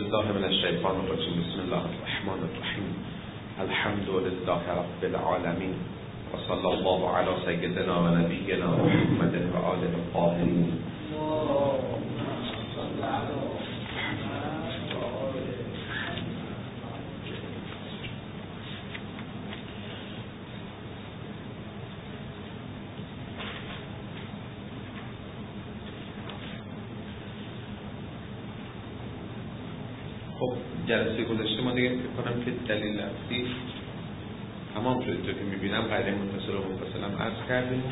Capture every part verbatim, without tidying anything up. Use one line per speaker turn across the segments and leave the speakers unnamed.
بالله من الشیطان الرجیم. بسم الله الرحمن الرحیم. الحمد لله رب العالمین و صلی الله علی سیدنا و نبینا محمد و آله الطاهرین. خب جلسه گذشته ما دیگه فکر کنم که دلیل اصلی تمام شده، تو که میبینم قاعده متصل و منفصلم عرض کردیم.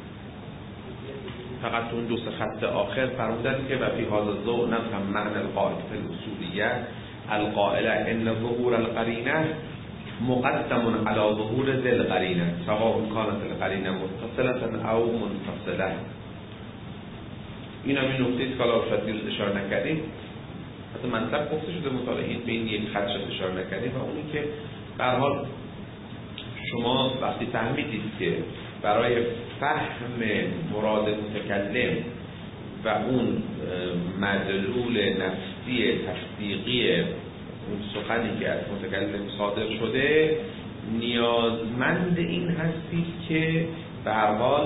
فقط اون دو سه خط آخر فرمودن که و فی هذا الضوء نفهم معنی القاعده الاصولیه القائله ان ظهور القرینه مقدم علی ظهور ذل قرینه سواء كانت القرینه متصله او منفصله. این هم این نکته است که حالا شاید اشاره نکردیم، حتی منطق گفته شده مطالعه این بین یک خط شد اشاره نکردیم، و اونی که به هر حال شما وقتی فهمیدید که برای فهم مراد متکلم و اون مدلول نفسی تصدیقی اون سخنی که از متکلم صادر شده نیازمند این هستید که به هر حال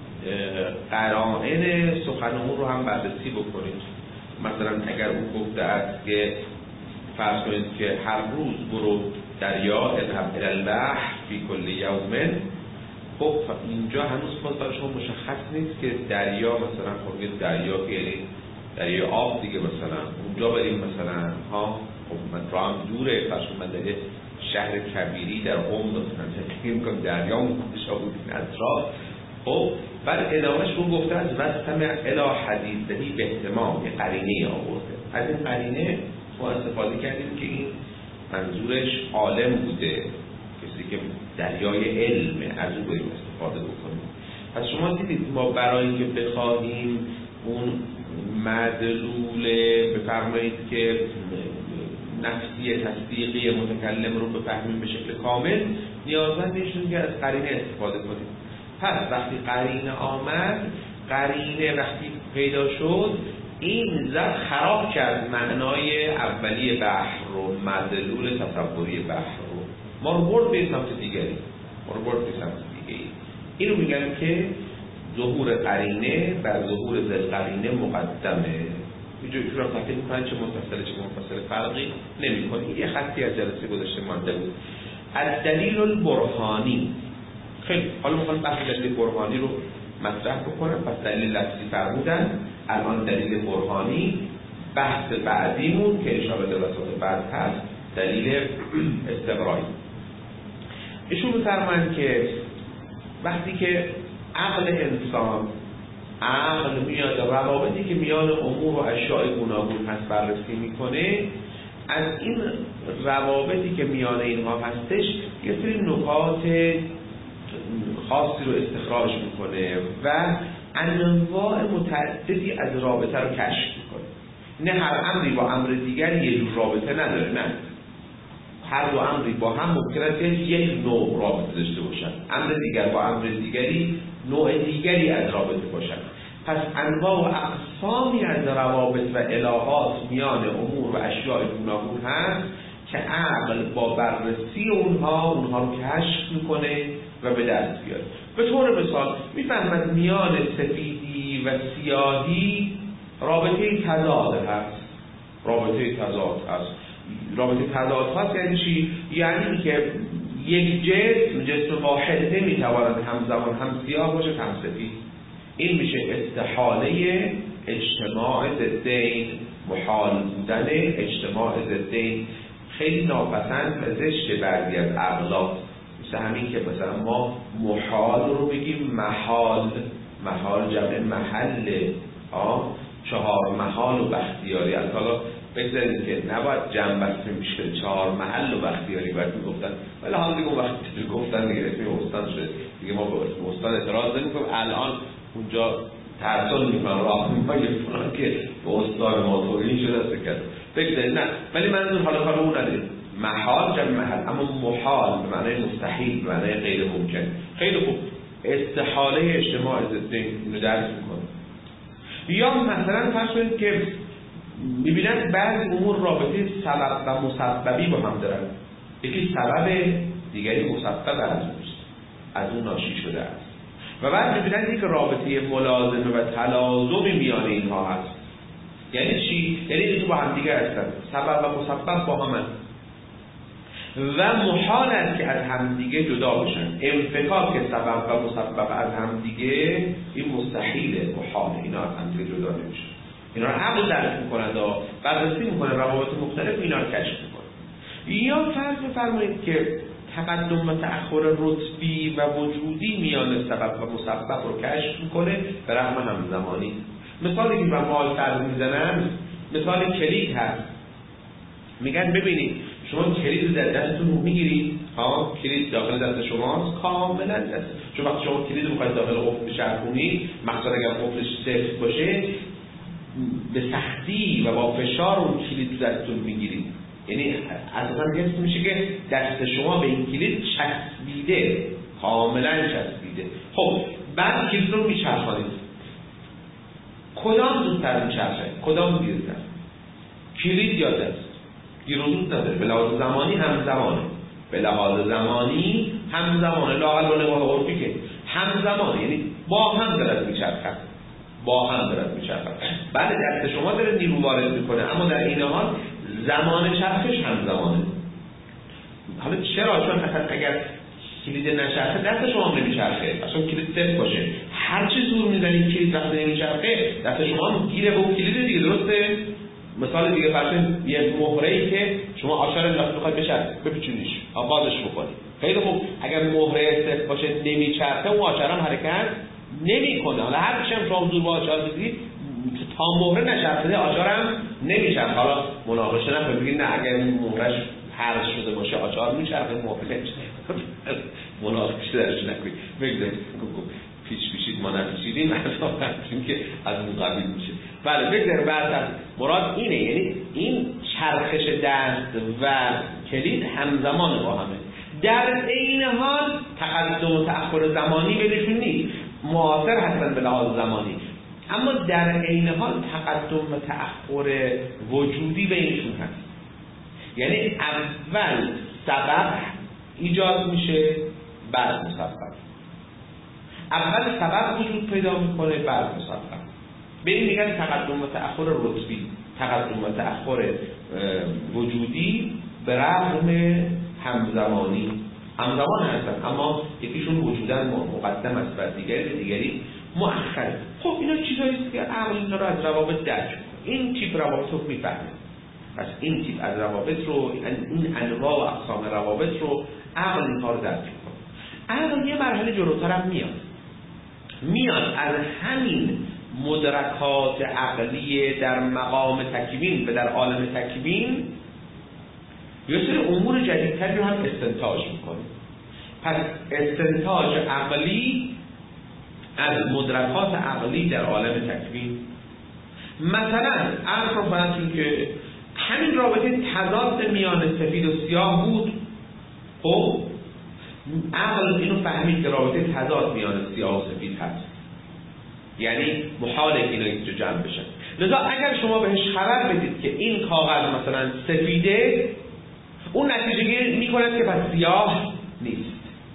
قرائن سخن اون رو هم بررسی بکنید. مثلا اگر اون گفته است که فرض کنید که هر روز برو دریا اذهب الی البحر فی کل یوم، خب اینجا هنوز خود برای شما مشخص نیست که دریا مثلا خب دریا که یعنی دریای آب دیگه، مثلا اونجا بریم مثلا ها خب من هم دوره، فرض کنید من در شهر کبیری در قم مثلا فکر می‌کنم دریا مونشا بود اطراف. خب بعد ادامهش رو گفته از وستمع الی حدیثهی به احتمام یه قرینه آورده. از این قرینه ما استفاده کردیم که این منظورش عالم بوده، کسی که دریای علم، از اون بریم استفاده بکنیم. پس شما دیدید ما برای اینکه بخواهیم اون مدلول بفرمایید که نفسی تصدیقی متکلم رو بفهمیم به شکل کامل، نیازمند نیستیم که از قرینه استفاده کنیم. پس وقتی قرینه آمد، قرینه وقتی پیدا شد، این زد خراب کرد معنای اولیه بحر رو، مدلول تصوری بحر رو، ما رو برد به سمت دیگری، ما رو برد به سمت دیگری. این رو میگن که ظهور قرینه بر ظهور ذل قرینه مقدمه. اینجا ایشون را تحقیق میکنن چه متصل چه منفصل فرقی نمی کنی. یه خطی از جلسه گذشته مانده بود. از دلیل البرهانی. خیلی حالا میخوام بحث دلیل برهانی رو مطرح بکنم. پس دلیل لفظی فرمودن، الان دلیل برهانی بحث بعدیمون که اشاره به وسط بعد هست، دلیل استقرایی. ایشون میفرمایند که وقتی که عقل انسان عقل میاد روابطی که میان امور و اشیاء گوناگون هست بررسی میکنه، از این روابطی که میان اینها هستش یه سری نکات خاصی رو استخراج میکنه و انواع متعددی از رابطه رو کشف میکنه. نه هر امری با امر دیگری یه جور رابطه نداره، نه هر دو امری با هم ممکن است یک نوع رابطه داشته باشن، امر دیگر با امر دیگری نوع دیگری از رابطه باشن. پس انواع و اقسامی از روابط و علاقات میان امور و اشیاء گوناگون هست که عقل با بررسی اونها اونها رو کشف میکنه و به دست بیاره. به طور مثال میفهمد میان سفیدی و سیاهی رابطه تضاد هست، رابطه تضاد هست. رابطه تضاد هست یعنی چی؟ یعنی که یک جسم جسم واحد نمیتواند همزمان هم سیاه باشه هم سفید. این میشه استحاله اجتماع ضدین، محال بودن اجتماع ضدین. خیلی ناپسند و زشت بعضی از اغلاط، مثل همین که مثلا ما محال رو بگیم محال، محال جمع محله، آه چهار محال و بختیاری. از حالا بگذارید که نباید جمع بسته میشه، چهار محل و بختیاری باید میگفتن، ولی حالا دیگه اون وقتی گفتن دیگه اسم استان شده دیگه، ما به اسم استان اعتراض نمی‌کنیم. الان اونجا ترسل میکنن راه میکنن فلان که به استان ما توهین شده است کرد، بگذارید نه، ولی منظور حالا کار اون نداریم. محال جمع محل، اما محال به معنی مستحیل، به معنی غیر ممکن. خیلی خوب، استحاله اجتماع ضدین اینو درس میکنه. یا مثلا فرض کنید که میبینن بعضی امور رابطه سبب و مسببی با هم دارن. یکی سبب، دیگری مسبب از اوست، از اون ناشی شده است. و بعد میبینن یک رابطه ملازمه و تلازمی میان اینها هست. یعنی چی؟ یعنی این با هم دیگه هستن، سبب و مسبب با هم هست و محال است که از همدیگه جدا بشن. انفکاک سبب و مسبب از همدیگه این مستحیله، محاله، اینا از همدیگه جدا نمیشن. اینا رو عقل درک میکنند و بررسی میکنه، روابط مختلف اینا رو کشف میکنه. یا فرض بفرمایید که تقدم و تأخر رتبی و وجودی میان سبب و مسبب رو کشف میکنه به رغم همزمانی. مثالی که من مال فرض میزنن مثال کلید هست. میگن ببینید شما کلید در دستتون میگیرید، ها کلید داخل دست شماست، کاملا دست شما وقتی شما کلید رو میخواید داخل قفل بچرخونید، مخصوصا اگر قفلش سفت باشه، به سختی و با فشار اون کلید دستتون میگیرید. یعنی اساسا حس میشه که دست شما به این کلید چسبیده، کاملا چسبیده. خب بعد کلید رو میچرخونید، کدام زودتر میچرخه؟ کدام دیرتر؟ کلید یا دست؟ گیر و زود نداره. به لحاظ زمانی همزمانه، به لحاظ زمانی همزمانه، لااقل با نگاه عرفی که همزمانه، یعنی با هم دارد میچرخه، با هم دارد میچرخه. بعد دست شما داره نیرو وارد میکنه، اما در این حال زمان چرخش همزمانه. حالا چرا؟ چون اصلا اگر کلید نچرخه دست شما هم نمیچرخه، اصلا کلید صفر باشه، هر چی زور میزنید کلید وقتی نمیچرخه دست شما هم گیره به اون کلید دیگه. درسته؟ مثال دیگه فرض یه مهره‌ای که شما آشار انداخت بخواید بشه بپیچونیش، بازش بکنید. خیلی خوب، اگر مهره صفر باشه نمیچرخه، اون آشار هم حرکت نمیکنه. حالا هر چی هم شما زور با آشار بزنید تا مهره نچرخیده آشار هم نمیچرخه. حالا مناقشه نکنید بگید نه اگر مهرهش پرس شده باشه آشار میچرخه، مهره نمیچرخه. مناقشه درش نکنید. بگذارید پیش پیشید ما نمیشیدیم این که از اون قبیل میشه. بله بگذار بعد مراد اینه، یعنی این چرخش دست و کلید همزمان با همه. در این حال تقدم و تأخر زمانی بینشون نیست، معاصر هستن به لحاظ زمانی، اما در این حال تقدم و تأخر وجودی بینشون هست. یعنی اول سبب ایجاد میشه بعد مسبب، اول سبب وجود پیدا میکنه بعد مسبب. به این میگن تقدم و تأخر رتبی، تقدم و تأخر وجودی به رغم همزمانی. همزمان هستن اما یکیشون وجوداً مقدم است و دیگری دیگری مؤخر. خب اینا چیزایی است که عقل اینا رو از روابط درک میکنه، این تیپ روابط رو میفهمه. پس این تیپ از روابط رو، این انواع و اقسام روابط رو عقل اینها رو درک میکنه. عقل یه مرحله جلوتر هم میاد میاد از همین مدرکات عقلی در مقام تکوین و در عالم تکوین یه سری امور جدیدتری رو هم استنتاج میکنه. پس استنتاج عقلی از مدرکات عقلی در عالم تکوین، مثلا عرض رو فرض که همین رابطه تضاد میان سفید و سیاه بود. خب عقل اینو فهمید که رابطه تضاد میان سیاه و سفید هست، یعنی محاله که اینا اینجا جمع بشن. لذا اگر شما بهش خبر بدید که این کاغذ مثلا سفیده، اون نتیجه گیری میکند که پس سیاه نیست.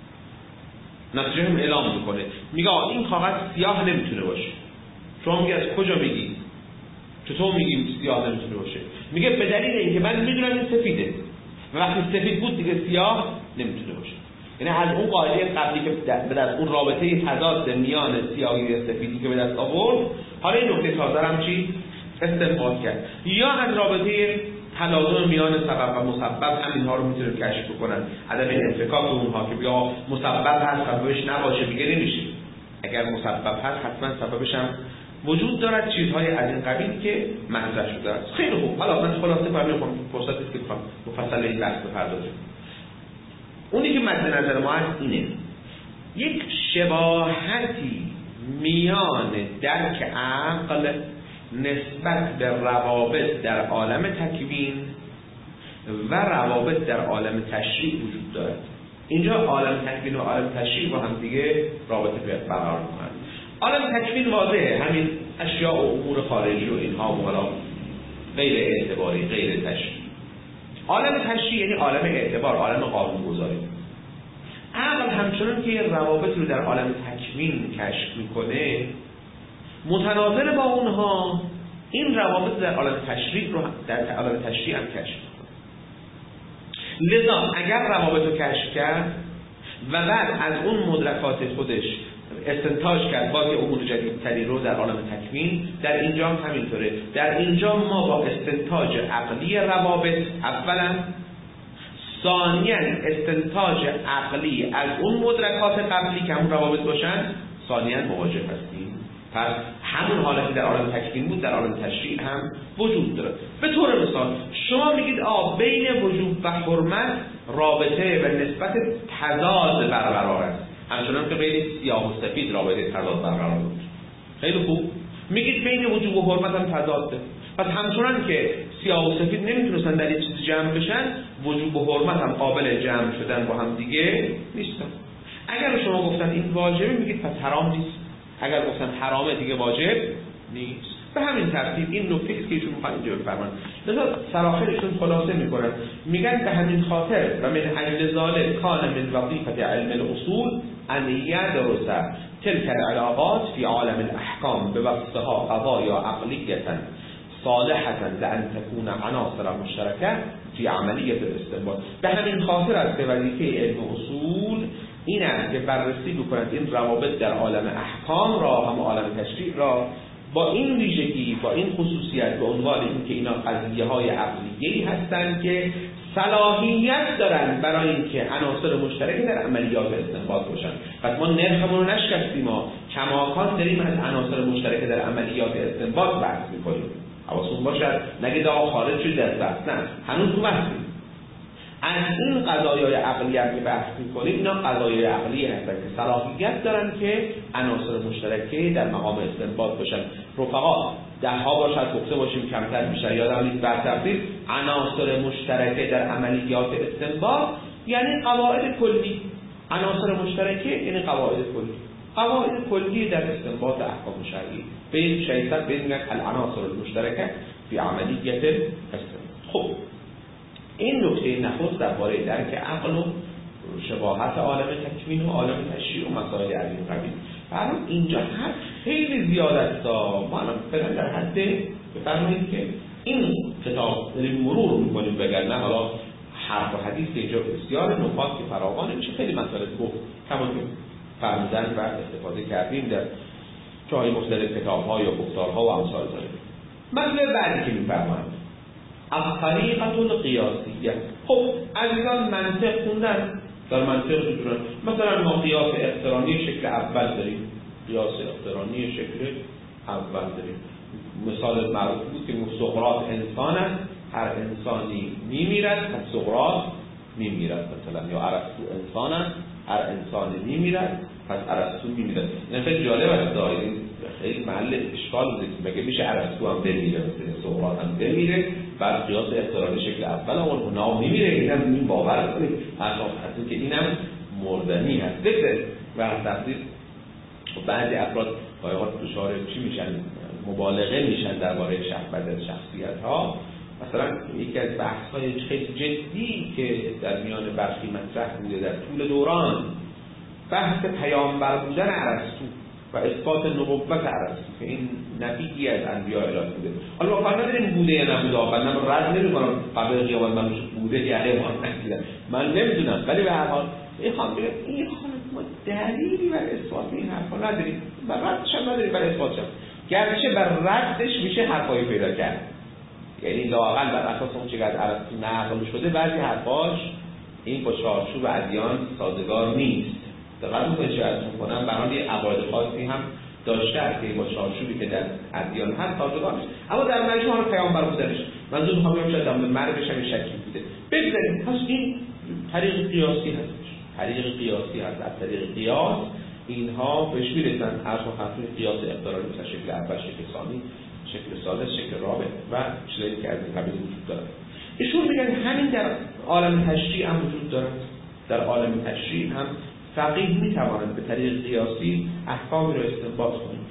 نتیجه هم اعلام میکنه، میگه این کاغذ سیاه نمیتونه باشه. شما میگه از کجا میگی؟ چطور میگیم سیاه نمیتونه باشه؟ میگه به دلیل اینکه من میدونم این سفیده و وقتی سفید بود دیگه سیاه نمیتونه باشه. یعنی از اون قاعده قبلی که به دست اون رابطه تضاد میان سیاهی و سفیدی که به دست آورد، حالا این نکته تازه هم چی استنباط کرد. یا از رابطه تلازم میان سبب و مسبب همینها رو میتونه کشف بکنن. عدم انفکاک اونها که بیا مسبب هست سببش نباشه میگه نمیشه. اگر مسبب هست حتما سببش هم وجود دارد. چیزهای از این قبیل که مطرح شده است. خیلی خوب، حالا من خلاصه فرمودم فرصتی است که بخوام مفصل این بحث بپردازم. اونی که مد نظر ما هست اینه، یک شباهتی میان درک عقل نسبت به روابط در عالم تکوین و روابط در عالم تشریع وجود دارد. اینجا عالم تکوین و عالم تشریع با هم دیگه رابطه برقرار می‌کنند. عالم تکوین واضحه، همین اشیاء و امور خارجی و اینها و حالا غیر اعتباری، غیر تشریعی. عالم تشریعی یعنی عالم اعتبار، عالم قانون‌گذاری. عقل همچنان که روابط رو در عالم تکوین کشف میکنه، متناظر با اونها این روابط در عالم تشریع رو در عالم تشریع هم کشف میکنه. لذا اگر روابط رو کشف کرد و بعد از اون مدرکات خودش استنتاج کرد باز یه امور جدیدتری رو در عالم تکوین، در اینجا هم همینطوره. در اینجا ما با استنتاج عقلی روابط اولا، ثانیاً استنتاج عقلی از اون مدرکات قبلی که همون روابط باشن، ثانیاً مواجه هستیم. پس همون حالتی در عالم تکوین بود در عالم تشریع هم وجود داره. به طور مثال شما میگید آ بین وجوب و حرمت رابطه و نسبت تضاد برقرار است، همچنان که بین سیاه و سفید رابطه تضاد برقرار بود. خیلی خوب. میگید بین وجوب و حرمت هم تضاده، پس همچنان که سیاه و سفید نمیتونستن در یک چیز جمع بشن، وجوب و حرمت هم قابل جمع شدن با هم دیگه نیستن. اگر شما گفتن این واجبه، میگید پس حرام نیست. اگر گفتن حرامه، دیگه واجب نیست. به همین ترتیب این نکته است که ایشون میخوان اینجا بفرمایند. لذا سراخر ایشون خلاصه میکنن، میگن به همین خاطر و من اجل ذلک کان من وظیفه علم الاصول ان یدرس تلك العلاقات في عالم الاحکام بواسطها قضایا عقلیه صالحه لان تكون عناصر مشترکه فی عملیه الاستنباط. به همین خاطر است که وظیفه علم اصول این است که بررسی بکنند این روابط در عالم احکام را، هم عالم تشریع را، با این ویژگی، با این خصوصیت، به عنوان این که اینا قضیه های عقلیه‌ای هستند که صلاحیت دارن برای اینکه عناصر مشترک در عملیات استنباط باشن. پس ما نرخمون رو نشکستیم، ما کماکان داریم از عناصر مشترک در عملیات استنباط بحث میکنیم. حواستون باشد نگید آقا خارج شد از بحث، نه، هنوز تو بحثیم. از این قضایای عقلی هم که بحث میکنیم، اینا قضایای عقلی هستن که صلاحیت دارن که عناصر مشترکه در مقام استنباط باشن. رفقا ده ها باشد، گفته باشیم کمتر بیشتر، یادم نیست بحث تفصیل. عناصر مشترکه در عملیات استنباط یعنی قواعد کلی. عناصر مشترکه یعنی قواعد کلی. قواعد کلی در استنباط احکام شرعی به این شیطان به این العناصر المشترکه فی عملیات استنباط. خب این نکته نخست درباره درک عقل و شباهت عالم تکوین و عالم تشریع و مسائل از این قبیل. برای اینجا هر خیلی زیاد است. ما الان فعلا در حد بفرمایید که این کتاب داریم مرور می‌کنیم، وگرنه حالا حرف و حدیث اینجا بسیار نکات که فراوان میشه، خیلی مسائل گفت کما که فرمودن و استفاده کردیم در جای مختلف کتاب‌ها یا گفتارها و امثال ذالک. مثلا بعدی که می‌فرمایند از طریقت القیاسیه. خب عزیزان منطق خوندن، در منطق می‌دونن مثلا ما قیاس اقترانی شکل اول داریم، قیاس اقترانی شکل اول داریم. مثال معروف بود که سقراط انسان است، هر انسانی میمیرد، پس سقراط میمیرد مثلا، یا ارسطو انسان است، هر انسانی میمیرد، پس ارسطو میمیرد. این خیلی جالب است، داریم خیلی محل اشکال بوده که مگه میشه ارسطو هم بمیره، مثلا سقراط هم بمیره، بعد قیاس اقترانی شکل اول اون نام میمیره، اینم این باور کنید اصلا که اینم مردنی هست. بگذارید و تفسیر بعضی افراد باید دچار چی میشن، مبالغه میشن درباره شخصیت شخصیت ها. مثلا یکی از بحث های خیلی جدی که در میان برخی مطرح بوده در طول دوران، بحث پیامبر بودن ارسطو و اثبات نبوت ارسطو که این نبیی از انبیاء الهی بوده. حالا واقعا نداریم بوده یا نبوده، من رد نمی‌کنم قبل قیامت من بوده یا نه، من نمیدونم، ولی به هر حال این خانم این خانم ما دلیلی بر اثبات این حرفا نداریم، بر ردش هم نداریم، بر اثباتش هم گرچه بر ردش میشه حرفایی پیدا کرد، یعنی لااقل بر اساس اون چیزی که از ارسطو نقل شده بعضی حرفاش این با چارچوب ادیان سازگار نیست. دقت می‌کنید چه عرض می‌کنم، برای یه عقاید خاصی هم داشته است که با چارچوبی که در ادیان هست سازگار نیست، اما در مجموع رو پیامبر بودنش منظور می‌خوام بگم شاید در مرگش هم شکی بوده. بگذاریم پس این طریق قیاسی هست، طریق قیاسی هست. از طریق قیاس اینها بهش میرسن، هر خاطر قیاس اقترانی مثلا شکل اول، شکل ثانی، شکل ثالث، شکل رابع و چیزایی که از این قبیل وجود داره. ایشون میگن همین در عالم تشریع هم وجود داره. در عالم تشریع هم فقیه میتواند به طریق قیاسی احکامی را استنباط کنه.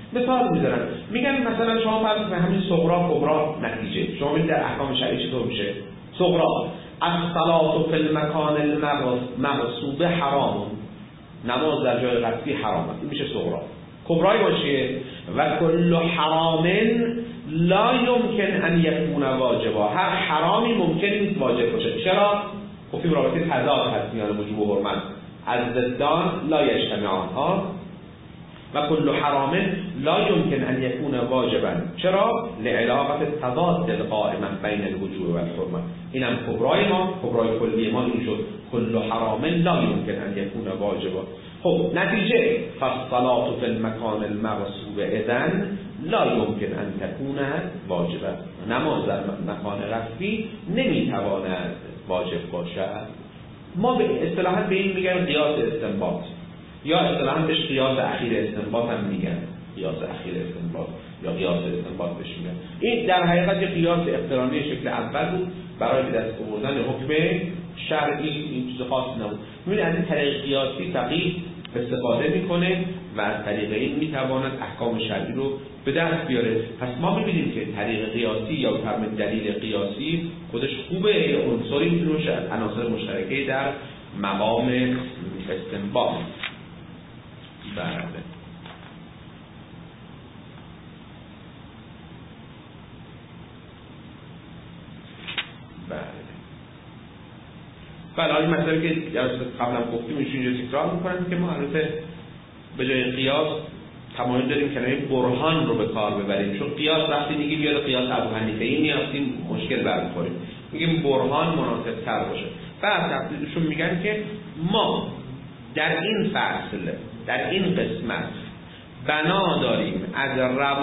مثال میذارن، میگن مثلا شما فرض کنید همین صغرا کبرا نتیجه شما میگید در احکام شرعی چطور میشه؟ صغرا الصلاة فی المکان المغصوب حرام، نماز در جای غصبی حرام است، این میشه صغرا. کبرای باشه و کل حرام لا یمکن ان یکون واجبا، هر حرامی ممکن نیست واجب باشه. چرا؟ گفتیم رابطه تضاد هست میان وجوب و حرمت، از ضدان لا یجتمعان ها. و کل حرام لا یمکن ان یکون واجبا، چرا؟ لعلاقه تضاد القائم بین الوجوب و الحرمه. اینم کبرای ما، کبرای کلی ما این شد کل حرام لا یمکن ان یکون واجبا. خب نتیجه فالصلاة فی المکان المغصوب اذن لا یمکن ان تکون واجبا، نماز در مکان غصبی نمیتواند واجب باشد. ما به اصطلاحا به این میگن قیاس استنباط، یا اصطلاحا بهش قیاس اخیر استنباط هم میگن، قیاس اخیر استنباط یا قیاس استنباط بهش میگن. این در حقیقت یه قیاس اقترانی شکل اول بود برای به دست آوردن حکم شرعی، این چیز خاصی نبود. میبینید از این طریق قیاسی فقیه استفاده میکنه و از طریق این میتواند احکام شرعی رو به دست بیاره. پس ما میبینیم که طریق قیاسی یا فرم دلیل قیاسی خودش خوبه، یه عنصری میتونه باشه از عناصر مشترکه در مقام استنباط. بله بله بله این مسئله که قبلا گفتیم ایشون اینجا تکرار میکنن که ما البته به جای قیاس تمایل داریم کلمه برهان رو به کار ببریم، چون قیاس وقتی میگیم یاد قیاس ابو حنیفه ای میافتیم مشکل برمیخوریم، میگیم برهان مناسب تر باشه. بعد ایشون میگن که ما در این فصل در این قسمت بنا داریم از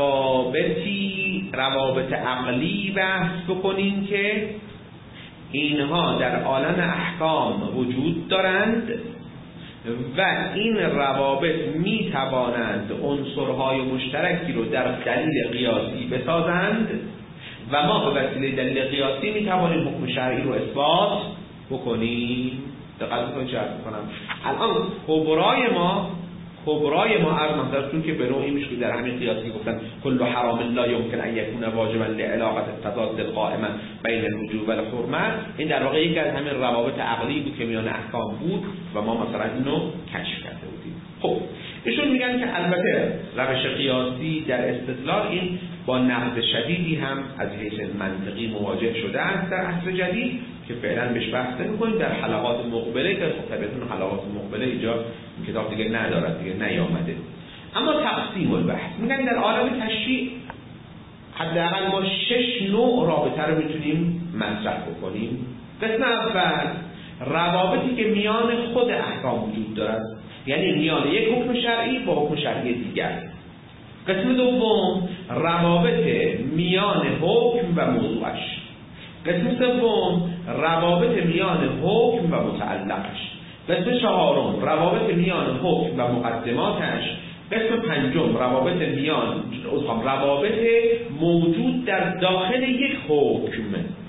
روابطی روابط عقلی بحث بکنیم که اینها در عالم احکام وجود دارند و این روابط می توانند عنصرهای مشترکی رو در دلیل قیاسی بسازند و ما به وسیله دلیل قیاسی می توانیم حکم شرعی رو اثبات بکنیم. دقت کنید چه عرض می‌کنم. الان کبرای ما کبرای ما از منظرتون که به نوعی میشه در همین قیاسی گفتن کل حرام لا یمکن ان یکون واجبا لعلاقه التضاد القائمه بین الوجوب و الحرمه، این در واقع یکی از همین روابط عقلی بود که میان احکام بود و ما مثلا اینو کشف کرده بودیم. خب ایشون میگن که البته روش قیاسی در استدلال این با نقد شدیدی هم از حیث منطقی مواجه شده است در عصر جدید که فعلا بهش بحث نمی‌کنیم. در حلقات مقبله که خب طبعاً حلقات مقبله اینجا این کتاب دیگه ندارد، دیگه نیامده. اما تقسیم البحث میگن در عالم تشریع حداقل ما شش نوع رابطه رو میتونیم مطرح بکنیم. قسم اول روابطی که میان خود احکام وجود دارد، یعنی میان یک حکم شرعی با حکم شرعی دیگر. قسم دوم روابط میان حکم و موضوعش. قسم سوم روابط میان حکم و متعلقش. قسم چهارم روابط میان حکم و مقدماتش. قسم پنجم روابط میان روابط موجود در داخل یک حکم.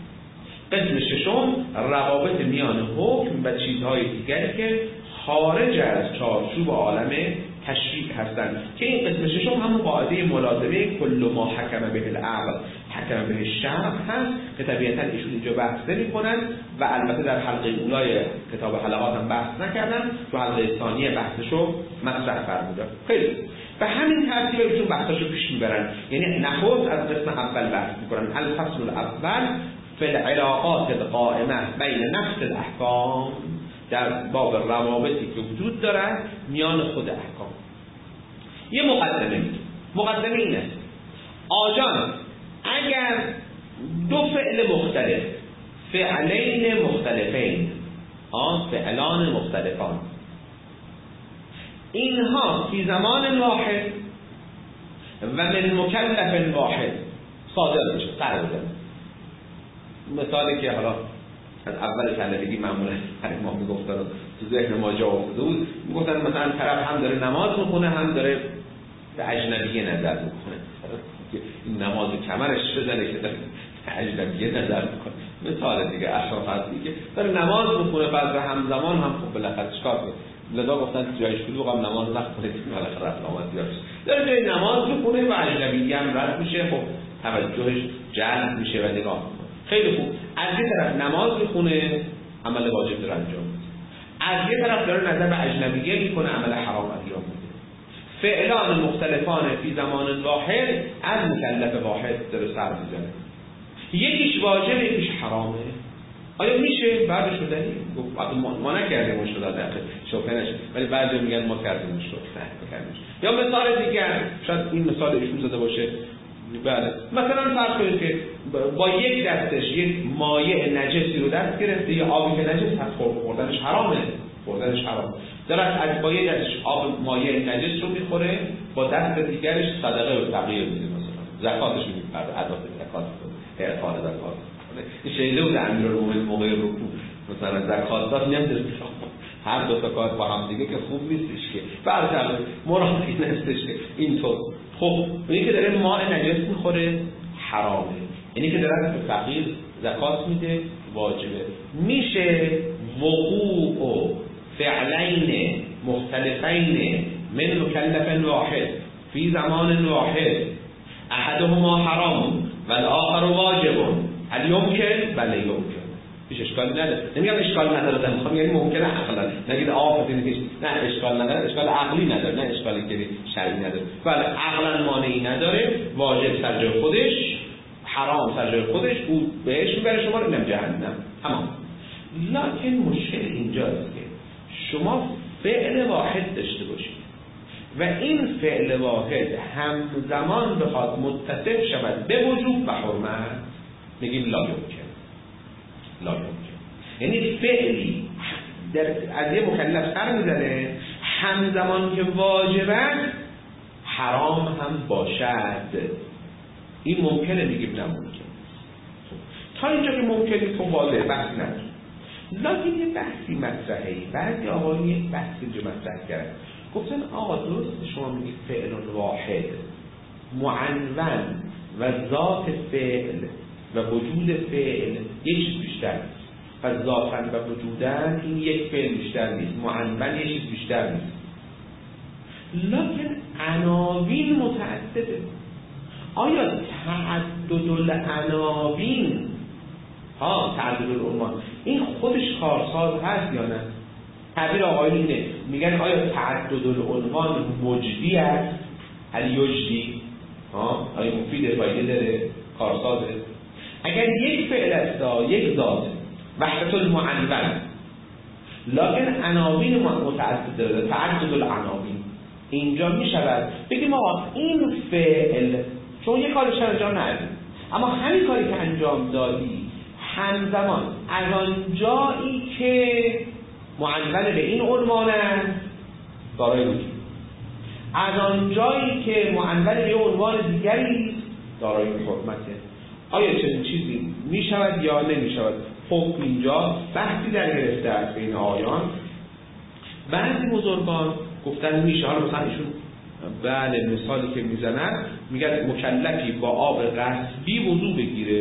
قسم ششم روابط میان حکم و چیزهای دیگری که خارج از چارچوب عالم تشریع هستند که این قسم ششم همون قاعده ملازمه کل ما حکم به العقل حکم به الشرع هست که طبیعتا ایشون اینجا بحث نمی‌کنن و البته در حلقه اولای کتاب حلقات هم بحث نکردن، تو حلقه ثانیه بحثشو مطرح فرمودن. خیلی به همین ترتیب ایشون بحثاشو پیش میبرن، یعنی نخست از قسم اول بحث میکنن. الفصل الاول فی العلاقات القائمه بین نفس الاحکام، در باب روابطی که وجود دارد میان خود احکام. یه مقدمه میگه. مقدمه اینه آجان اگر دو فعل مختلف، فعلین مختلفین، آن فعلان مختلفان، اینها فی زمان واحد و من مکلف واحد صادر بشه قرار بزنه. مثالی که حالا از اول کلمگی معمولا هر ما میگفتن تو ذهن ما جا افتاده بود، میگفتن مثلا طرف هم داره نماز میخونه هم داره به اجنبیه نظر میکنه، این نماز کمرش بزنه که داره به اجنبیه نظر میکنه. مثال دیگه اشراف هستی که داره نماز میخونه بعد همزمان هم خب بالاخره چیکار کنه لذا گفتن جای شلوغ هم نماز نخونه که بالاخره رفت آمد زیاد شد. داره جای نماز میخونه و اجنبی هم رد میشه، خب توجهش جلب میشه و نگاه میکنه. خیلی خوب. از یه طرف نماز میخونه، عمل واجب داره انجام میده. از یه طرف داره نظر به اجنبیه میکنه، عمل حرام انجام میده. فعلان مختلفان فی زمان واحد از مکلف واحد داره سر میزنه. یکیش واجب، یکیش حرامه. آیا میشه بعد شدنی؟ گفت ما نکردیم شده در شوخه نشه، ولی بعضی میگن ما کردیم شوخه نکردیم. یا مثال دیگر، شاید این مثال ایشون زده باشه، بله مثلا فرض کنید که با یک دستش یک مایع نجسی رو دست گرفته، یا آبی که نجس هست خوردنش حرامه، خوردنش حرام. داره از با یک دستش آب مایع نجس رو میخوره، با دست دیگرش صدقه و فقیر میده، مثلا زکاتش میده، ادات زکات اعطاء زکات. این شیله بود امیرالمومنین موقع رکوع مثلا زکات داد نمیده، هر دو تا کار با هم دیگه که خوب نیستش که. بعضی مراد این هستش که اینطور خب اینی که داره ماء نجس میخوره حرامه، اینی که داره به فقیر زکات میده واجبه. میشه وقوع فعلین مختلفین من مکلف واحد فی زمان واحد احدهما حرام و الاخر واجب، هل یمکن؟ بله یمکن. هیچ اشکالی نداره. نمیگم اشکال نداره، میخوام یعنی ممکنه عقلا. نگید آفت اینه که نه اشکال نداره، اشکال عقلی نداره، نه اشکالی که شرعی نداره. بله عقلا مانعی نداره، واجب سر جای خودش، حرام سر جای خودش، او بهش میبره شما رو، اینم جهنم. تمام. لکن مشکل اینجاست که شما فعل واحد داشته باشید و این فعل واحد همزمان بخواد متصف شود به وجوب و حرمت، میگیم لا یمکن. لا یمکن یعنی فعلی در از یه مکلف سر میزنه همزمان که واجبه حرام هم باشد. این ممکنه، میگیم نه ممکن. تا اینجا که ممکنه تو واضح بحث نداره. لکن یه بحثی مطرحه، بعضی آقایون یک بحثی جو مطرح کرد، گفتن آقا درست شما میگید فعل واحد معنون و ذات فعل و وجود فعل یه چیز بیشتر نیست، پس ذاتاً و وجوداً این یک فعل بیشتر نیست، معنون یه چیز بیشتر نیست. لکن عناوین متعدده. آیا تعدد العناوین ها تعدد العنوان این خودش کارساز هست یا نه؟ تعبیر آقایون اینه، میگن آیا تعدد العنوان مجدی است؟ هل یجدی؟ ها آیا مفید فایده داره؟ کارسازه؟ اگر یک فعل است، یک ذات وحدت المعنون، لکن عناوین متعدد داره، تعدد العناوین، اینجا میشود بگیم آقا این فعل چون یک کارش انجام ندادی، اما همین کاری که انجام دادی همزمان از آن جایی که معنون به این عنوان است دارای وجود، از آن جایی که معنون به عنوان دیگری دارای حرمته. آیا چنین چیزی می شود یا نمی شود؟ خب اینجا بحثی در گرفته است بین آیان. بعضی بزرگان گفتن میشه. حالا مثلا ایشون بله مثالی که میزنن میگن مکلفی با آب غصبی وضو بگیره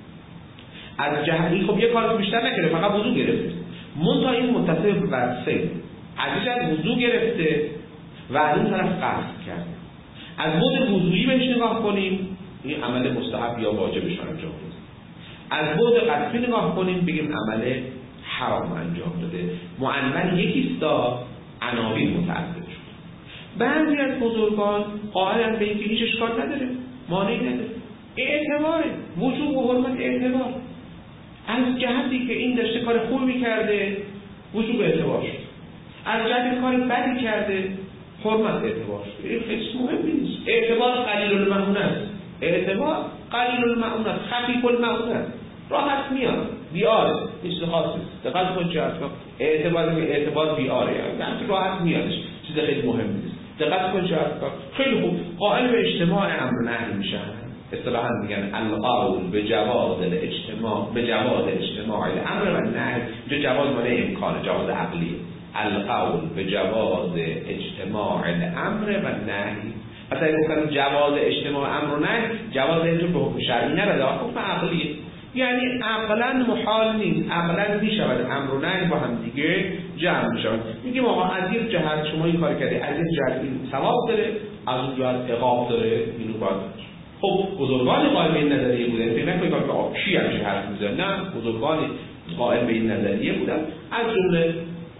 از جهنی، خب یه کار بیشتر نکرده، فقط وضو گرفته، منتها این متصل به وصفه، ازش از وضو گرفته و از اون طرف غصب کرده. از بعد وضویی بهش نگاه کنیم این عمل مستحب یا واجبش انجام داده. از بعد غصبی نگاه کنیم بگیم عمل حرام انجام داده. معنون یکیست، عناوین متعدد شد. بعضی از بزرگان قائلن به اینکه هیچ اشکال نداره، مانعی نداره، اعتباره وجوب و حرمت اعتبار، از جهتی که این داشته کار خوبی کرده وجوب اعتبار شد، از جهتی کار بدی کرده حرمت اعتبار شد. این خیلی مهمی نیست. اعتبار قلیل المعون است، اعتبار قلیل المعون است، خفیف المعون است، راحت میاد، بیاره، هیچ خاصی نیست. دقت کن چه هست اعتبار اعتبار بیاره، یعنی راحت میادش، چیز خیلی مهم نیست. دقت کن چه هست خیلی خوب. قائل به اجتماع امر نهی میشن، اصطلاحاً میگن القول به جواز الاجتماع، به جواز اجتماع الامر و نهی. اینجا جواز معنی امکانه، جواز عقلیه. القول به جواز اجتماع الامر و نهی. مثلا گفتن جواز اجتماع امر و نهی، جواز اینجا به حکم شرعی نبره، حکم عقلیه. یعنی عقلا محال نیست، عقلا میشود امر و نهی با هم دیگه جمع میشود. میگیم آقا از یک جهت شما این کار کردی، از یک جهت این ثواب داره، از اون جهت عقاب داره، اینو باید. خب بزرگان قائل به این نظریه بودن، فکر نکنید که آقا کی همش حرف میزنه، نه، بزرگان قائل به این نظریه بودن، از جمله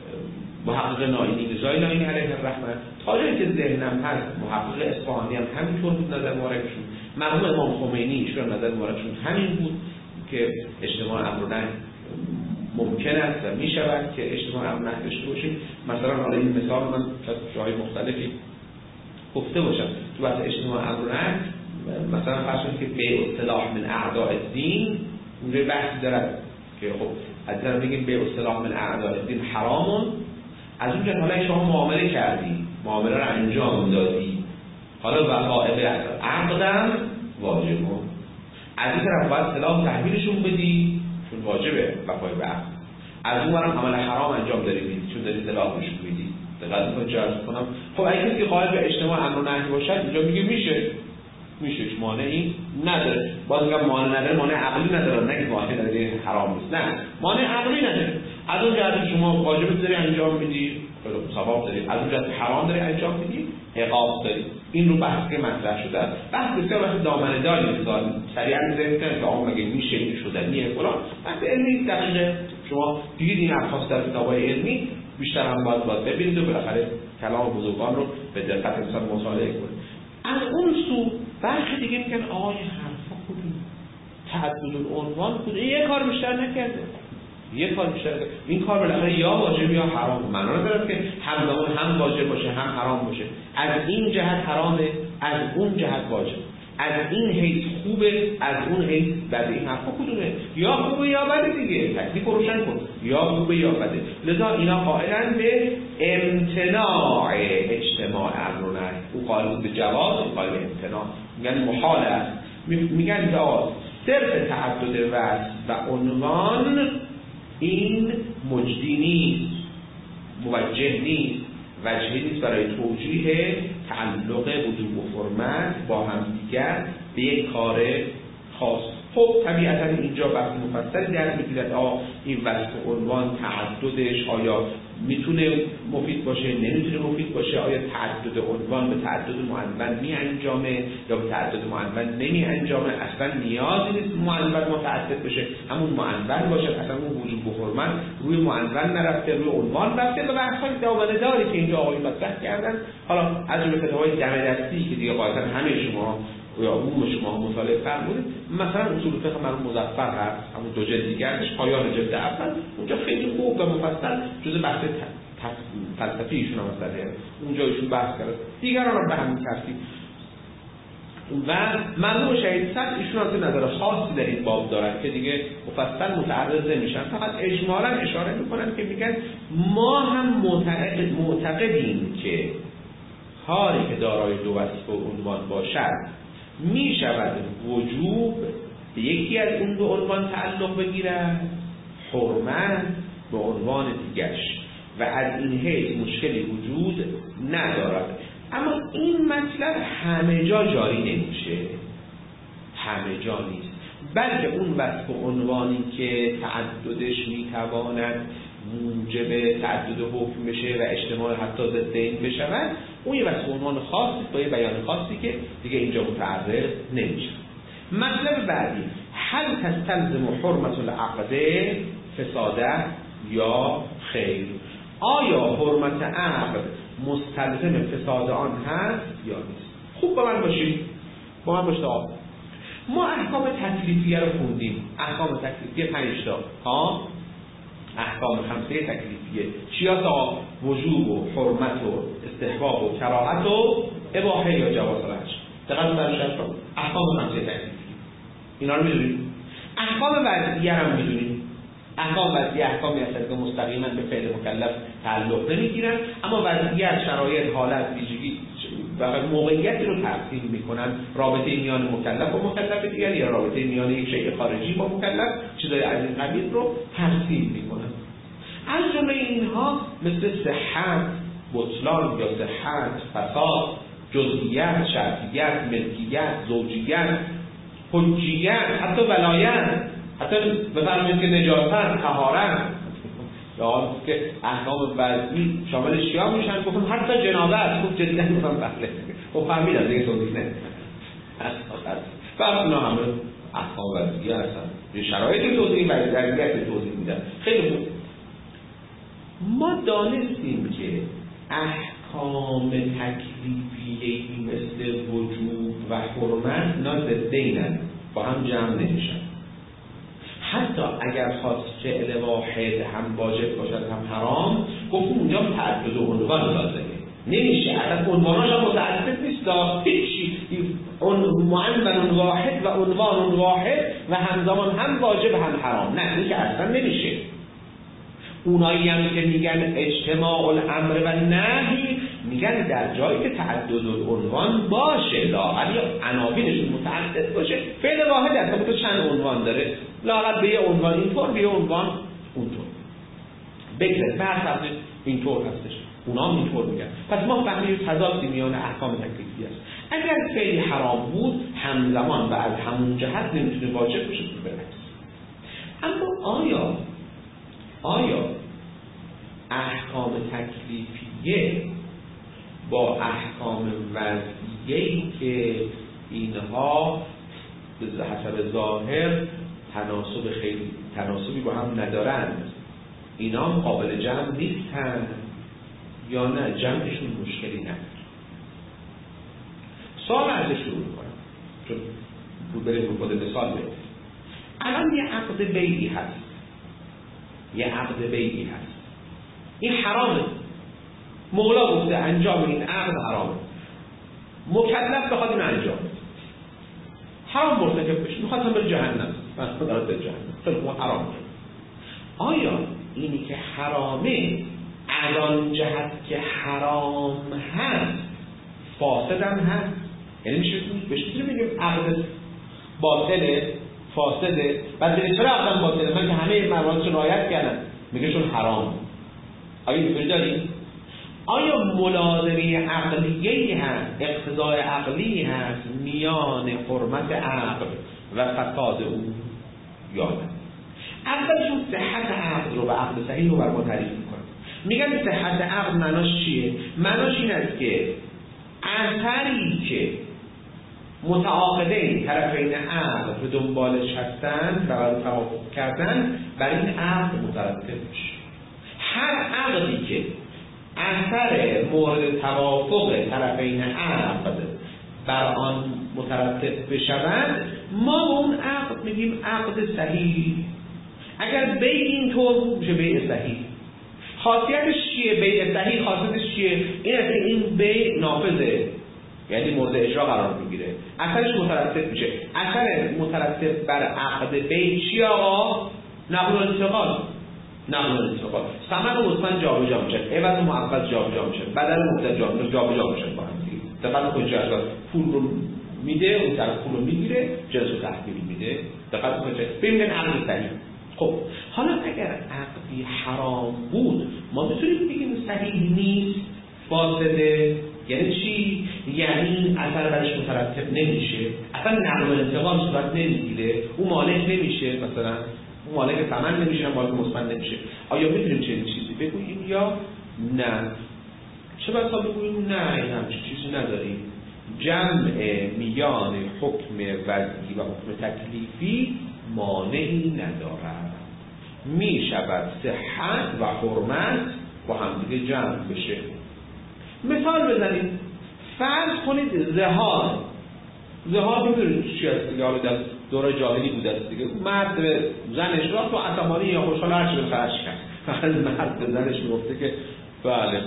محقق نائینی رضای نائینی علیه الرحمه، تا جایی که ذهنم هست محقق اصفهانی هم همینطور بود نظر مبارکشون، مرحوم امام خمینی ایشون نظر مبارکشون همین بود که اجتماع امر و نهی ممکن است و می شود که اجتماع امر و نهی داشته باشیم. مثلا حالا این مثال من از جای مختلفی گفته باشم تو بحث اجتماع امر و نهی، مثلا فرض کنید که به اصطلاح من اعداء الدین اونجا بحثی دارد که خب از طرف میگیم به اصطلاح من اعداء الدین حرامون، از اونجا حالا شما معامله کردی، معامله رو انجام دادی، حالا وقائع عقدم واجبون، از این طرف باید سلاح تحویلشون بدی چون واجبه وفای به عقد، از اون برم عمل حرام انجام داری میدی چون داری سلاحشون میدی. دقت میکنم جرس کنم. خب اگه کسی قائل به اجتماع امر و نهی باشد اینجا میگه میشه میشه مانعی نداره. باز میگم مانع نداره، مانع عقلی نداره، نه که مانع نداره حرام نیست، نه، مانع عقلی نداره. از اون جهت شما واجب داری انجام میدی، ثواب داری، از اون جهت حرام داری انجام میدی، عقاب داری. این رو بحث که مطرح شده بحث بسیار بحث دامنه داری مثال سریعا ذکر کنید که آقا مگه میشه این شدنیه فلان، بحث علمی دقیقه شما دیدید این ابحاث در کتاب‌های علمی بیشتر هم باید باید ببینید و بالاخره کلام بزرگان رو به دقت انسان مطالعه کنید. از اون سو برخی دیگه میگن آقا این حرفا کدوم تعدد العنوان کدوم، یه کار بیشتر نکرده، یه کار بیشتر نکرده، این کار بالاخره یا واجب یا حرام، معنا نداره که همزمان هم واجب باشه هم حرام باشه، از این جهت حرامه از اون جهت واجب، از این حیث خوبه از اون حیث بده. این حرفا کدومه؟ یا خوبه یا بده دیگه، تکلیف روشن کن، یا خوبه یا بده. لذا اینا قائلن به امتناع اجتماع امر و نهی، او قائل به جواز، او قائل به امتناع، میگن محال است، میگن جواز. صرف تعدد وصف و عنوان این مجدی نیست، موجه نیست، وجهی نیست برای توجیه تعلق وجوب و حرمت با هم دیگر به یک کار خاص. خب طبیعتا اینجا بحث مفصلی در میگیرد آه این وصف عنوان تعددش آیا میتونه مفید باشه نمیتونه مفید باشه، آیا تعدد عنوان به تعدد معنون می انجامه یا به تعدد معنون نمی انجامه، اصلا نیازی نیست معنون متعدد بشه، همون معنون باشه، اصلا اون وجوب و حرمت روی معنون نرفته روی عنوان رفته. و بحث‌های دامنه داری که اینجا آقای مطرح کردن، حالا از جمله فتاوای دم دستی که دیگه قاعدتا همه شما یا عموم شما مطالعه فرمودید، مثلا اصول فقه مرحوم مظفر هست، همون دو جلد دیگرش پایان جلد اول، اونجا خیلی خوب و مفصل جزء بحث فلسفی ایشون هم مسئله اونجا ایشون بحث کرده، دیگران هم به همین ترتیب. و مرحوم شهید صدر ایشون هم نظر خاصی در این باب دارن که دیگه مفصل متعرض نمیشن، فقط اجمالا اشاره میکنن که میگن ما هم معتقد معتقدیم که کاری که دارای دو وصف و عنوان باشد می شود وجوب به یکی از اون دو عنوان تعلق بگیرد، حرمت به عنوان دیگرش، و از این حیث مشکلی وجود ندارد. اما این مطلب همه جا جاری نمیشه، همه جا نیست، بلکه اون وصف و عنوانی که تعددش میتواند موجب تعدد حکم بشه و اجتماع حتی ضد این بشود، اون یه وصف و عنوان خاصی با یه بیان خاصی که دیگه اینجا متعرض نمیشه. مطلب بعدی، هل تستلزم حرمت العقد فساده یا خیر؟ آیا حرمت عقد مستلزم فساد آن هست یا نیست؟ خوب با من باشید، با من باشید آقا. ما احکام تکلیفیه رو خوندیم، احکام تکلیفیه پنج تا ها، احکام خمسه تکلیفیه چیاست آقا؟ وجوب و حرمت و استحباب و کراهت و اباحه یا جواز الحج. دقیقاً در شرط احکام خمسه تکلیفیه اینا رو میدونید. احکام وضعیه هم میدونید. احکام وضعیه احکامی هستند که مستقیما به فعل مکلف تعلق نمیگیرن، اما وضعیت شرایط حالت ویژگی و موقعیتی رو ترتیب میکنن، رابطه میان مکلف و مکلف دیگر یا رابطه میان یک شیء خارجی با مکلف، چیزای از این قبیل رو ترتیب میکنن. از جمله اینها مثل صحت، بطلان یا صحت، فساد، جزئیات، شرطیت، ملکیت، زوجیت، حجیت، حتی ولایت. حتی بفرمایید که نجاست، طهارت یا که احکام وضعی شامل شیا میشن، گفتم حتی جنابت. خوب جدا گفتم بله. خب فهمیدم دیگه توضیح نه. فقط اونا همه احکام وضعی هستن. یه شرایطی توضیح و ظرفیت توضیح میدن. خیلی خوب. ما دانستیم که احکام تکلیفی مثل وجوب و حرمت اینا ضدینن، با هم جمع نمیشن. حتی اگر خواست فعل واحد هم واجب باشد هم حرام، گفتیم اونجا تعدد عنوان لازمه، نمیشه. اصلا عنواناش هم متعدد نیست، هیچی. معنون واحد و عنوان واحد و همزمان هم واجب هم حرام، نه این که اصلا نمیشه. اونایی هم که میگن اجتماع الامر و نهی، میگن در جایی که تعدد العنوان باشه، لااقل یا عناوینشون متعدد باشه، فعل واحد هست تو چند عنوان داره، لااقل به یه عنوان اینطور، به یه عنوان اونطور. بگذارید بحث هستش اینطور هستش، اونا هم اینطور میگن. پس ما فهمیدیم تضاد میان احکام تکلیفی است. اگر فعلی حرام بود همزمان و از همون جهت نمیتونه واجب بشه برعکس. اما آیا آیا احکام تکلیفیه با احکام وضعیه‌ای که اینها به حسب ظاهر تناسب خیلی تناسبی با هم ندارند، اینا قابل جمع نیستن یا نه جمعشون مشکلی نداره؟ سوال ازش شروع می‌کنم چون بود بریم رو خود مثال بید. الان یه عقد بیعی هست، یه عقد بیعی هست، این حرامه، مولا گفته انجام این عقد حرامه، مکلف بخواد این انجام بده، حرام مرتکب بشه، میخواد هم بره جهنم، من دارد بره جهنم، خیلی خوب حرام بشه. آیا اینی که حرامه از آن جهت که حرام هست فاسد هم هست؟ یعنی میشه بهش میگیم عقد باطله، فاسده، بعد دیگه چرا عقدم باطله؟ من که همه موارد رعایت کردم، میگه چون حرام. آیا اینطوری داریم؟ آیا ملازمه عقلیه‌ای هست، اقتضای عقلی هست میان حرمت عقل و فساد او یا نه؟ اولشون صحت عقل رو و عقل صحیح رو بر ما تعریف میکنن. میگن صحت عقل معناش چیه؟ معناش این است که اثری که متعاقدین طرفین عقل به دنبالش هستن و برای توافق کردن بر این عقد مترتب میشه. هر عقدی که اثر مورد توافق طرفین عقد بر آن مترتب بشوند، ما به اون عقد میگیم عقد صحیح. اگر بیع اینطور بود میشه بیع صحیح. خاصیتش چیه بیع صحیح؟ خاصیتش چیه؟ این است که این بیع نافذه، یعنی مورد اجرا قرار میگیره، اثرش مترتب میشه. اثر مترتب بر عقد بیع چی آقا؟ نقل و انتقال. نقل و انتقال. ثمن و مستن جابجا میشه، عوض و معوض جابجا میشه، بدل و مبدل جابجا میشه با هم دیگه. دقت کنید که پول رو میده، اون طرف پول رو میگیره، جنس رو تحویل میده. دقت کنید ببینید عقد صحیح. خب حالا اگر عقدی حرام بود ما میتونیم بگیم صحیح نیست، فاسده. یعنی چی؟ یعنی اثر برش مترتب نمیشه، اصلا نقل و انتقال صورت نمیگیره، اون مالک نمیشه، مثلا اون مالک ثمن نمیشه، مالک مثمن نمیشه. آیا میتونیم چنین چیزی بگوییم یا نه؟ چه بسا بگوییم نه، این همچین چیزی نداریم. جمع میان حکم وضعی و حکم تکلیفی مانعی ندارد، می شود صحت و حرمت با هم دیگه جمع بشه. مثال بزنید، فرض کنید زهار. زهار میدونید چی هست دیگه؟ حالا در دوره جاهلی بوده است دیگه، مرد به زنش را تو عصبانی یا خوشحال هرچی به خرش کرد، فقط مرد به زنش میگفته که بله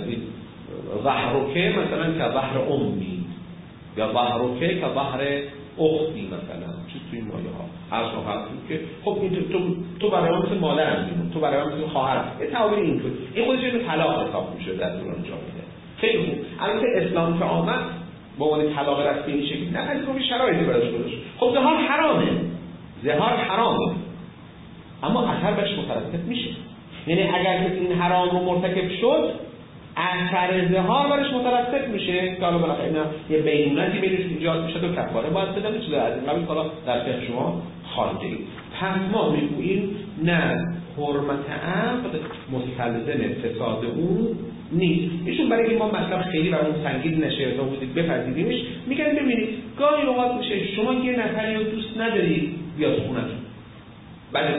ظهرکه مثلا که ظهر امی یا ظهرکه که ظهر اختی مثلا، چیز توی مایه ها هر شما هستیم که خب این تو, تو برای من مثل مادرم میمون، تو برای من مثل خواهرم، یه تعابیر اینطور. این خودش یه طلاق حساب میشه در دوران جاهلیه. خیلی خوب. البته اسلام که آمد با عنوان طلاق رسمی این شکلی نه، از این شرایطی براش گذاشت. خب زهار حرامه، زهار حرامه، اما اثر بهش مترتب میشه. یعنی اگر کسی این حرام رو مرتکب شد، اثر زهار برش مترتب میشه که حالا بالاخره اینا یه بینونتی بینش ایجاد میشه و کفاره باید بدن. چیز از این قبیل حالا در فقه شما خوانده اید. پس ما میگوییم نه، حرمت عقد مستلزم فساد اون نیست. ایشون برای اینکه ما مطلب خیلی برامون سنگین نشه تا بودید بپذیریمش، میگن ببینید گاهی اوقات میشه شما یه نفری رو دوست ندارید بیاد خونتون، بعد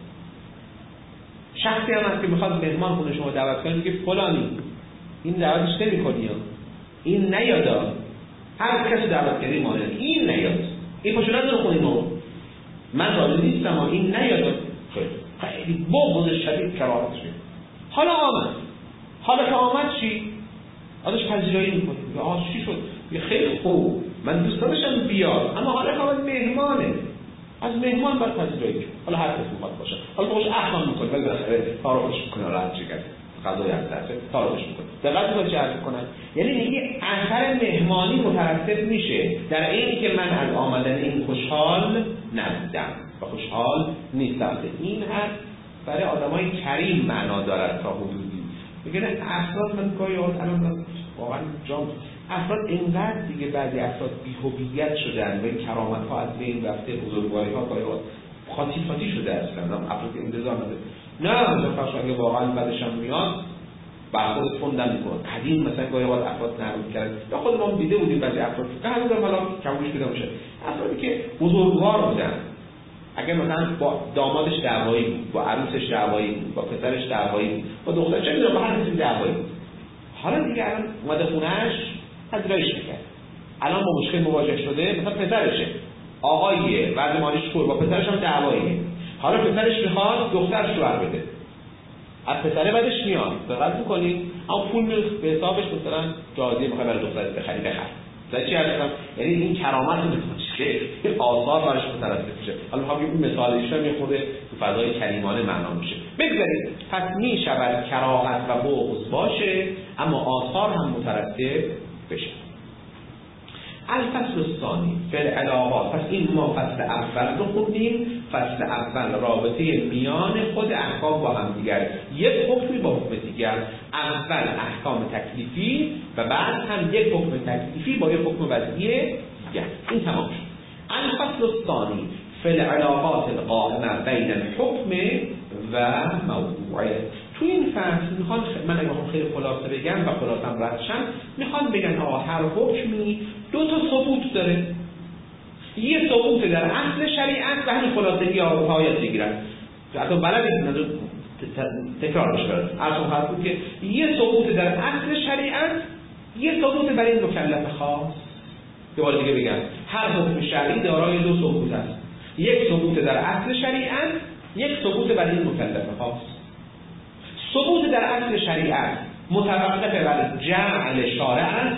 شخصی هم هست که میخواد مهمان خونه شما دعوت کنه، میگه فلانی این دعوتش نمی‌کنی، این نیادا، هر کسی دعوت کردی مانه این نیاد، این پاشو نداره خونه ما، من راضی نیستم اما این نیادا. خیلی بغض شدید کراهت شد. حالا آمد، حالا که آمد چی؟ ازش پذیرایی میکنه، میگه آه چی شد؟ میگه خیلی خوب، من دوست داشتم بیاد اما حالا که مهمانه، از مهمان باید پذیرایی کنه، حالا هر کسی میخواد باشه، حالا خوش احسان میکنه ولی بالاخره تعارفش میکنه، حالا هر چی کرد قضایی از طرفه تعارفش میکنه. دقت میکنه چه عرض میکنن؟ یعنی میگه اثر مهمانی مترتب میشه در اینی که من از آمدن این خوشحال نبودم و خوشحال نیستم. این حرف برای آدمای کریم معنا دارد تا حدودی. میگه افراد من گاهی اوقات الان واقعا جان افراد اینقدر دیگه بعضی افراد بی‌هویت شدن و این کرامت ها از بین رفته، بزرگواری ها گاهی اوقات خاطی خاطی شده اصلا. افراد انتظار نداره نه مثلا فرض اگه واقعا بعدش هم میاد برخورد فندم میکنه. قدیم مثلا گاهی اوقات افراد نقل کرد یا خود ما دیده بودیم بعضی افراد که هنوز حالا کموش پیدا میشه، افرادی که بزرگوار بودن اگه مثلا با دامادش دعوایی بود، با عروسش دعوایی بود، با پسرش دعوایی بود، با دخترش چه میدونم با هر کسی دعوایی بود، حالا دیگه الان اومده خونه‌اش پذیراییش میکرد، الان با مشکل مواجه شده، مثلا پسرشه آقاییه وضع مالیش خوبه، با پسرش هم دعواییه، حالا پسرش میخواد دخترش رو بر بده، از پسره بعدش میاد دقت میکنید اما پول به حسابش مثلا جازیه میخواد برای دخترش بخری بخره. مثلا چی هستم؟ یعنی این کرامت رو میشه که آثار برش مترتب میشه. حالا میخوام اون مثال ایشون میخوره تو فضای کریمانه معنا میشه. بگذارید پس میشود کراهت و بغض باشه اما آثار هم مترتب بشه. الفصل الثانی فی العلاقات. پس این ما فصل اول رو خوندیم. فصل اول رابطه میان خود احکام با هم دیگر، یک حکمی با حکم دیگر، اول احکام تکلیفی و بعد هم یک حکم تکلیفی با یک حکم وضعی دیگر. این تمام شد. الفصل الثانی فی العلاقات القائمه بین الحکم و موضوعه. تو این فصل میخوان من اگه بخوام خیلی خلاصه بگم و خلاصم ردشم، میخوان بگن آقا هر حکمی دو تا ثبوت داره، یه ثبوت در اصل شریعت و همین خلاصگی ها رعایت بگیرن. حتی بلد نیستن تکرار بشه. اصلا فرض که یه ثبوت در اصل شریعت، یه ثبوت برای این مکلف خاص. یه بار دیگه بگم هر حکم شرعی دارای دو ثبوت است، یک ثبوت در اصل شریعت، یک ثبوت برای این مکلف خاص. ثبوت در اصل شریعت متوقف بر جعل شارع است،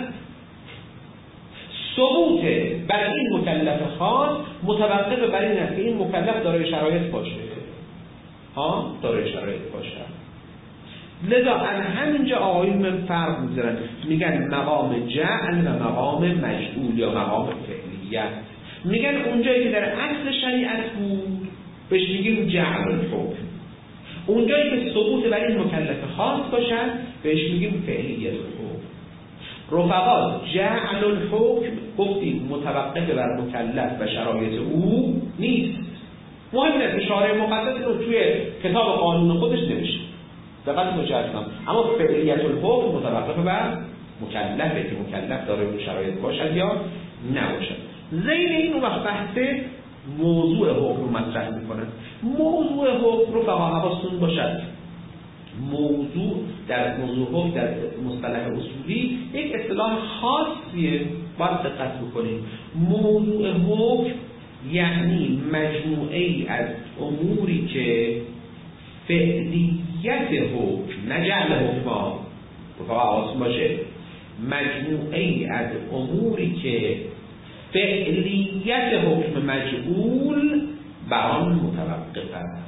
ثبوت بر این مکلف خاص متوقف بر این است که این مکلف دارای شرایط باشه. ها دارای شرایط باشه. لذا از همینجا آقایون من فرق میذارن، میگن مقام جعل و مقام مجعول یا مقام فعلیت. میگن اونجایی که در اصل شریعت بود بهش میگیم جعل الحکم، اونجایی که ثبوت بر این مکلف خاص باشد بهش میگیم فعلیت الحکم. رفقا جعل الحکم گفتیم متوقف بر مکلف و شرایط او نیست. مهم نیست شارع مقدس رو توی کتاب قانون خودش نوشته، دقت مجردم، اما فعلیت الحکم متوقف بر مکلفه که مکلف داره اون شرایط باشد یا نباشد. زین این اون وقت بحث موضوع حکم رو مطرح میکنن. موضوع حکم رو فقط حواستون باشد، موضوع در موضوع حکم در مصطلح اصولی یک اصطلاح خاصیه، باید دقت بکنید. موضوع حکم یعنی مجموعه ای از اموری که فعلیت حکم نه جعل حکم ها فقط حواستون باشه، مجموعه ای از اموری که فعلیت حکم مجعول بر آن متوقف است.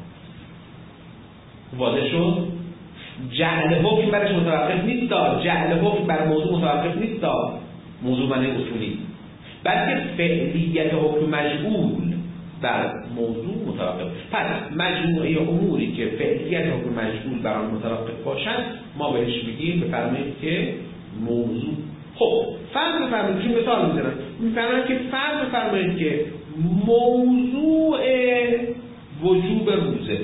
واضح شد؟ جعل حکم برش متوقف نیست، جعل حکم بر موضوع متوقف نیست، موضوع معنی اصولی، بلکه فعلیت حکم مجعول بر موضوع متوقف. پس مجموعه اموری که فعلیت حکم مجعول بر آن متوقف باشد ما بهش میگیم، بفرمایید که موضوع. خب فرض بفرمایید که مثال میزنم، میفرمایید که فرض بفرمایید که موضوع وجوب روزه.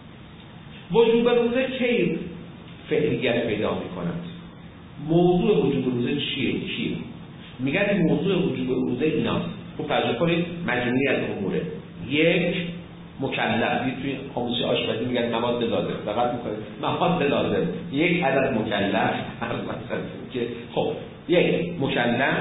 وجوب روزه کی فعلیت پیدا میکند؟ موضوع وجوب روزه چیه؟ چیه؟ میگن موضوع وجوب روزه ایناست. خب فرض کنید مجموعی از اموره. یک، مکلف. توی قاموس آشپزی میگن مواد لازم، فقط میکنه مواد لازم. یک عدد مکلف مثلا که خب یک مکلف،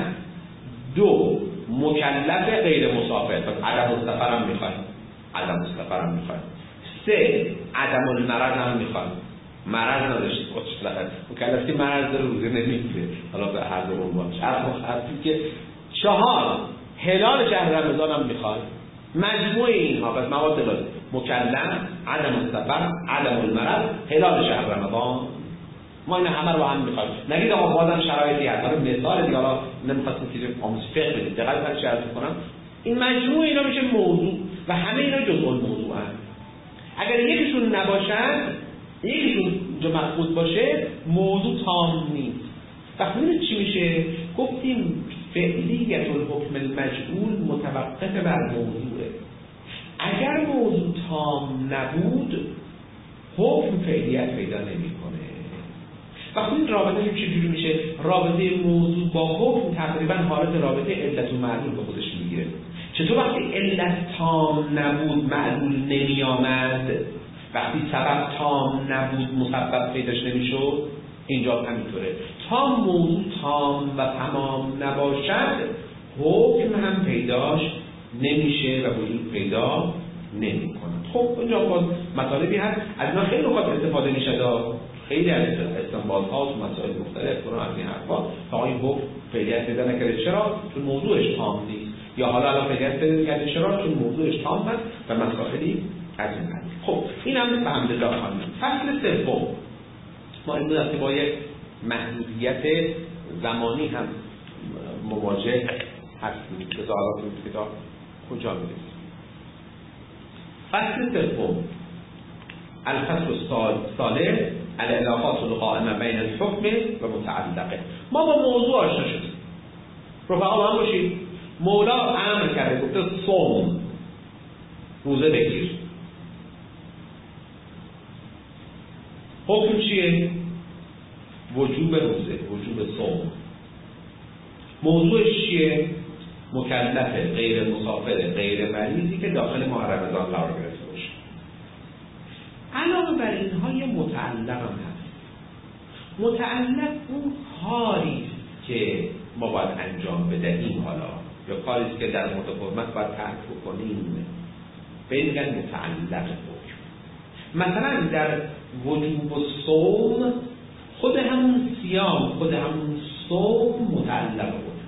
دو مکلف غیر مسافر، پس عدم السفر هم میخوایم، عدم السفر هم میخوایم. سه عدم المرض هم میخوایم، مرض نداشته باشه، مکلف که مرض داره روزه نمیگیره، حالا به هر دو عنوان. که چهار هلال شهر رمضان هم میخوایم. مجموع اینها پس مواد لازم: مکلف، عدم السفر، عدم المرض، هلال شهر رمضان. ما این همه رو هم میخوایم. نگید آقا بازم شرایطی هست. حالا مثال دیگه، حالا نمیخواستم که آموزش فقه بدید، دقیق کنید چه عرض می‌کنم. این مجموع اینا میشه موضوع و همه اینا جزء الموضوع هست. اگر یکیشون نباشن، یکیشون جو مفقود باشه، موضوع تام نیست. وقتی ببینید چی میشه؟ گفتیم فعلیت الحکم المجعول متوقف بر موضوعه. اگر موضوع تام نبود، حکم فعلیت پیدا نمیکنه. وقتی این رابطه چجوری میشه؟ رابطه موضوع با حکم تقریبا حالت رابطه علت و معلول به خودش میگیره. چطور وقتی علت تام نبود معلول نمی آمد؟ وقتی سبب تام نبود مسبب پیداش نمیشد؟ اینجا همینطوره. تا موضوع تام و تمام نباشد، حکم هم پیداش نمیشه و وجود پیدا نمی کند. خب اینجا باز مطالبی هست، از اینا خیلی نکات استفاده میشه. خیلی از استنباطات و مسائل مختلف برای از این حرفا تا این حکم فعلیت پیدا نکرده. چرا؟ چون موضوعش تام نیست. یا حالا الان فعلیت پیدا کرده، چرا؟ چون موضوعش تام هست و مسائلی از این قبیل. خب این هم به حمد الله خانم. فصل سوم ما امروز هستی با یک محدودیت زمانی هم مواجه هستیم. بذارات این کتاب کجا میرسیم؟ فصل سوم الفصل الثالث العلاقات القائمه بین الحکم و متعلقه. ما با موضوع آشنا شدیم. رفقا با هم باشید. مولا امر کرده، گفته صوم، روزه بگیر. حکم چیه؟ وجوب روزه، وجوب صوم. موضوعش چیه؟ مکلف غیر مسافر غیر مریضی که داخل ماه رمضان قرار گرفته باشه. علاوه بر اینها یه متعلق هم هست. متعلق اون کاری که ما باید انجام بدهیم، حالا یا کاری که در متفاوت باید ترک بکنیم، به این میگن متعلق حکم. مثلا در وجوب صوم خود همون صیام، خود همون صوم متعلق بود.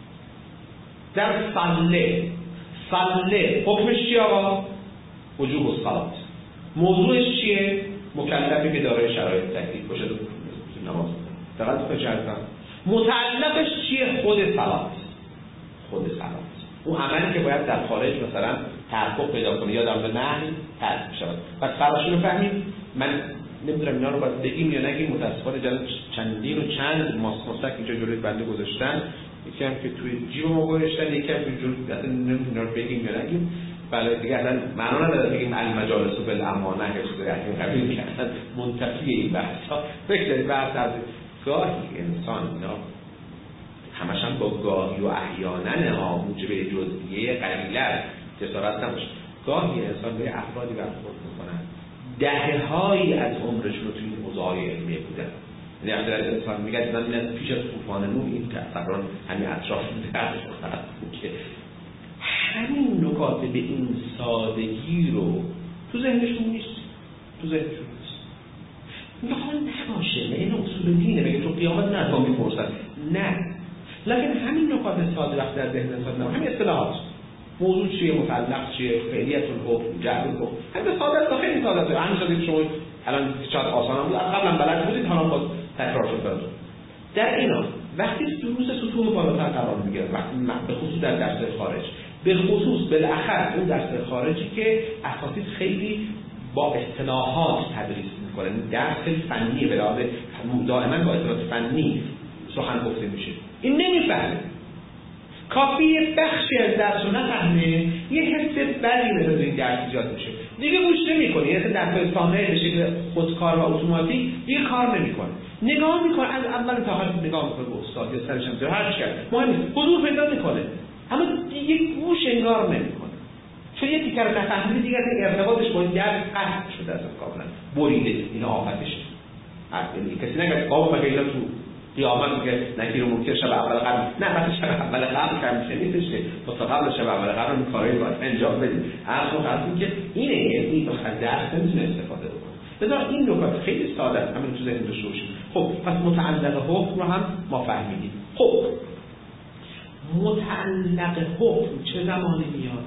در صله، صله حکمش چیه آقا؟ وجوب الصلات. موضوعش چیه؟ مکلفی که دارای شرایط تکلیف باشه نماز دقیق بشه. متعلقش چیه؟ خود صلات. خود صلات اون عملی که باید در خارج مثلا تحقق پیدا کنه یا در نهی ترک بشه. پس فراشون رو فهمید. من نمیدونم اینا رو باید بگیم یا نگیم. متاسفانه جلد چندین و چند ماسماسک اینجا جلوی بنده گذاشتن. یکی هم که توی جیب ما گذاشتن، یکی هم که جلوی اصلا نمیدونم اینا رو بگیم یا نگیم. بله دیگه اصلا معنا نداره بگیم المجالس بالامانه حفظ این قبیل کردن منتفی این بحثا. فکر دارید بحث از گاهی انسان اینا همش هم با گاهی و احیانن ها موجب جزئیه قلیله جسارت نباشه. گاهی انسان به افرادی برخورد میکنن دهه هایی از عمرشون رو توی این حوزه‌های علمیه بودن. یعنی اگر انسان میگه من پیش از طوفان نوح این کسران همین اطراف درس که همین نکات به این سادگی رو تو ذهنشون نیست. تو ذهنشون نیست. میخوان نباشه. نه این اصول دینه. بگه تو قیامت نه تو میپرسن. نه. لکن همین نکات ساده وقت در ذهن انسان نه. همین اصطلاحات. موضوع چیه؟ متعلق چیه؟ فعلیت الحکم، جعل الحکم. همین ساده است. خیلی ساده است. همین ساده شما الان شاید آسان بود. قبلا بلد بودید حالا باز تکرار شد. در اینا وقتی دروس سطوح بالاتر قرار میگیره، وقتی به خصوص در درس خارج، به خصوص بالاخص اون درس خارجی که اساساً خیلی با اصطلاحات تدریس میکنه، درس خیلی فنیه، به لحاظ دائما با اصطلاحات فنی سخن گفته میشه. این نمیفهمه. کافی بخشی از درس رو نفهمه، یه حس بدی به این درس ایجاد میشه.
دیگه گوش نمیکنه، یعنی دستگاه صانع به شکل خودکار و اتوماتیک دیگه کار نمیکنه، نگاه میکنه از اول تا آخر نگاه میکنه به استاد یا سرش هم هر چی کرد مهم نیست، حضور پیدا میکنه اما دیگه گوش انگار نمیکنه، چون یه تیکر نفهمیده دیگه ارتباطش با درس قطع شده اصلا کاملا بریده. این آفتشه کسی نگه بابا مگه اینا تو قیامت که نکیر و منکر شب اول قبل، نه وقتی شب اول قبل که میشه نیستش که تا قبل شب اول قبل این کارایی باید انجام بدیم. هر موقع هستیم که اینه، یعنی بخاطر درس نمیتونه استفاده بکنه. لذا این نکات خیلی ساده است، همین تو ذهن داشته باشیم. خب پس متعلق حکم رو هم ما فهمیدیم. خب متعلق حکم چه زمانی میاد؟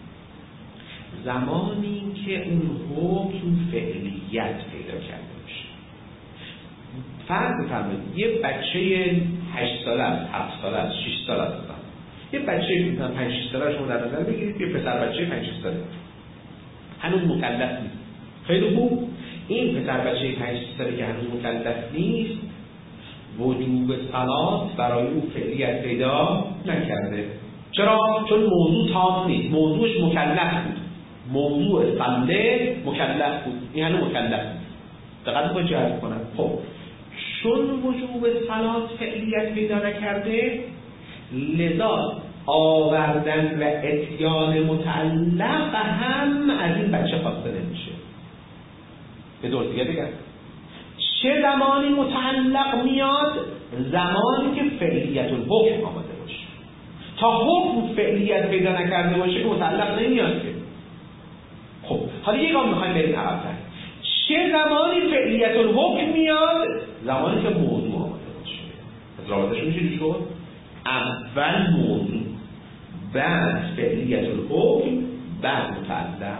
زمانی که اون حکم فعلیت پیدا کرده باشه. فرض بفرمایید یه بچه هشت ساله است، هفت ساله است، شش ساله است. یه بچه مثلا پنج شش ساله شما در نظر بگیرید، یه پسر بچه پنج شش ساله هنوز مکلف نیست. خیلی خوب، این پسر بچه پنج شش ساله که هنوز مکلف نیست وجوب صلات برای او فعلیت پیدا نکرده. چرا؟ چون موضوع تام نیست، موضوعش مکلف بود، موضوع صله مکلف بود، این هنوز مکلف نیست. دقت کنید چه عرض کنم. خب چون وجوب صلات فعلیت پیدا نکرده، لذا آوردن و اتیان متعلق هم از این بچه خواسته نمیشه. به دور دیگه بگم چه زمانی متعلق میاد؟ زمانی که فعلیت الحکم آمده باشه. تا حکم فعلیت پیدا نکرده باشه که متعلق نمیاد که. خب حالا یک گام میخوایم بریم عقب‌تر. چه زمانی فعلیت الحکم میاد؟ زمانی که موضوع آمده باشه. از رابطه‌شون چی شد؟ اول موضوع، بعد فعلیت الحکم، بعد متعلق.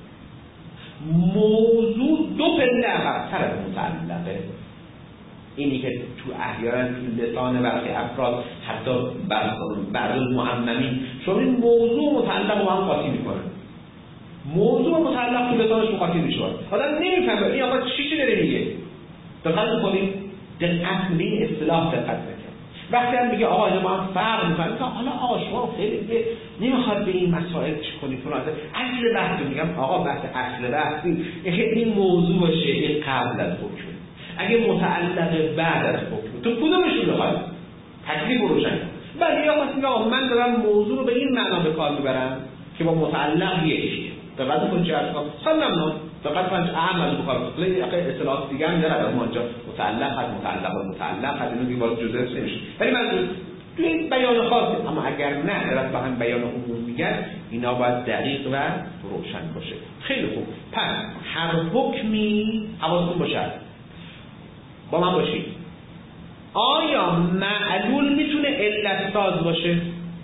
موضوع دو پله عقب‌تر از متعلقه. اینی که تو احیانا تو لسان برخی افراد حتی بعض المعممین شما این موضوع متعلق با هم قاطی میکنن. موضوع متعلق تو لسانش مقاطی میشه. آدم نمیفهمه این آقا چی چی داره میگه. دقت میکنید؟ دقت به این اصطلاح دقت نکنید. وقتی هم میگه آقا ما هم فرق میکنیم، حالا آقا شما خیلی نمیخواد به این مسائل چی کنید فلان. اصل بحث میگم آقا بحث اصل بحث این موضوع باشه، این قبل از حکم. اگه متعلق بعد از حکم تو کدومش رو بخواد تکلیف رو روشن کن. ولی یا واسه آقا من دارم موضوع رو به این معنا به کار میبرم که با متعلق یکیه. دقت کنید چه اصلا سلام دقت کنید عمل بخواد خیلی اصطلاحات دیگه هم داره. ما اینجا متعلق از متعلق و متعلق از اینو دیگه باز جزء نمیشه. ولی من تو این بیان خاصه، اما اگر نه دارن با هم بیان عمومی میگن اینا باید دقیق و روشن باشه. خیلی خوب. پس هر حکمی حواستون باشه. با من باشید. آیا معلول میتونه علت ساز باشه؟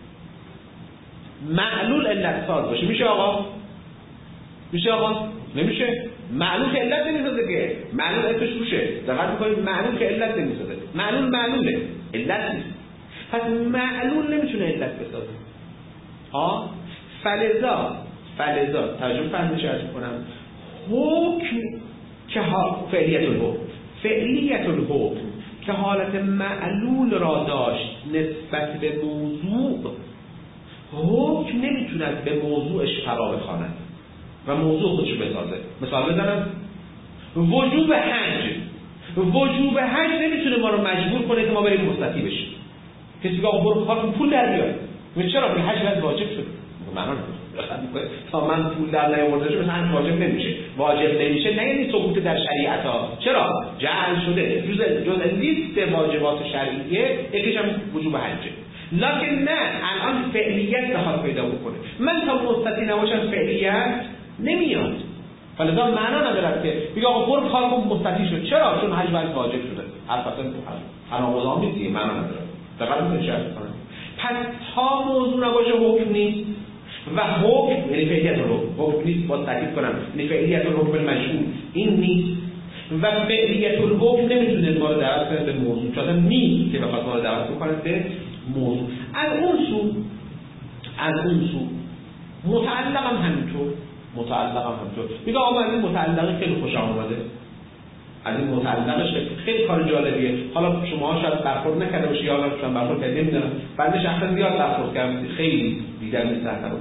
معلول علت ساز باشه میشه آقا؟ میشه آقا؟ نمیشه. معلول که علت نمیسازه که. معلول اسمش روشه. دقت میکنید معلول که علت نمیسازه. معلول معلوله، علت نیست. پس معلول نمیتونه علت بسازه. ها؟ فلذا فلذا توجه فرمایش عرض کنم. حکم که ها فعلیت الحکم فعلیت الحکم که حالت معلول را داشت نسبت به موضوع، حکم نمیتوند به موضوعش فرا بخواند و موضوع خودشو بسازه. مثال بزنم، وجوب حج وجوب حج نمیتونه ما رو مجبور کنه که ما بریم مستطیع بشیم. کسی که آقا برو کار پول در بیار، چرا این حج باید واجب شد؟ معنا نداره. تا من پول در نیاورده شد مثلا واجب نمیشه. واجب نمیشه نه یعنی سقوط در شریعت ها. چرا؟ جعل شده جز جز لیست واجبات شرعیه، یکیش هم وجوب حجه. لکن نه الان فعلیت بخواد پیدا بکنه. من تا مستطیع نباشم فعلیت نمیاد. فلذا معنا نداره که بگه آقا برو کار کن مستطیع شد. چرا؟ چون حج باید واجب شده. البته تناقض نیست دیگه، معنا نداره. دقت کنید چه کنه. پس تا موضوع نباشه حکم نیست و حکم یعنی فعلیت الحکم حکم نیست. با تاکید کنم یعنی فعلیت الحکم المشهور این نیست و فعلیت الحکم نمیتونه ما رو دعوت کنه به موضوع، چون نیست که بخواد ما رو دعوت بکنه به موضوع. از اون سو از اون سو متعلق هم همینطور متعلق هم همینطور میگه آقا از این متعلق خیلی خوشم اومده، از این متعلقش خیلی کار جالبیه. حالا شما شاید برخورد نکرده باشی یا شاید برخورد کرده نمیدونم. بنده شخصا زیاد برخورد کردم، خیلی دیدن نیست بود.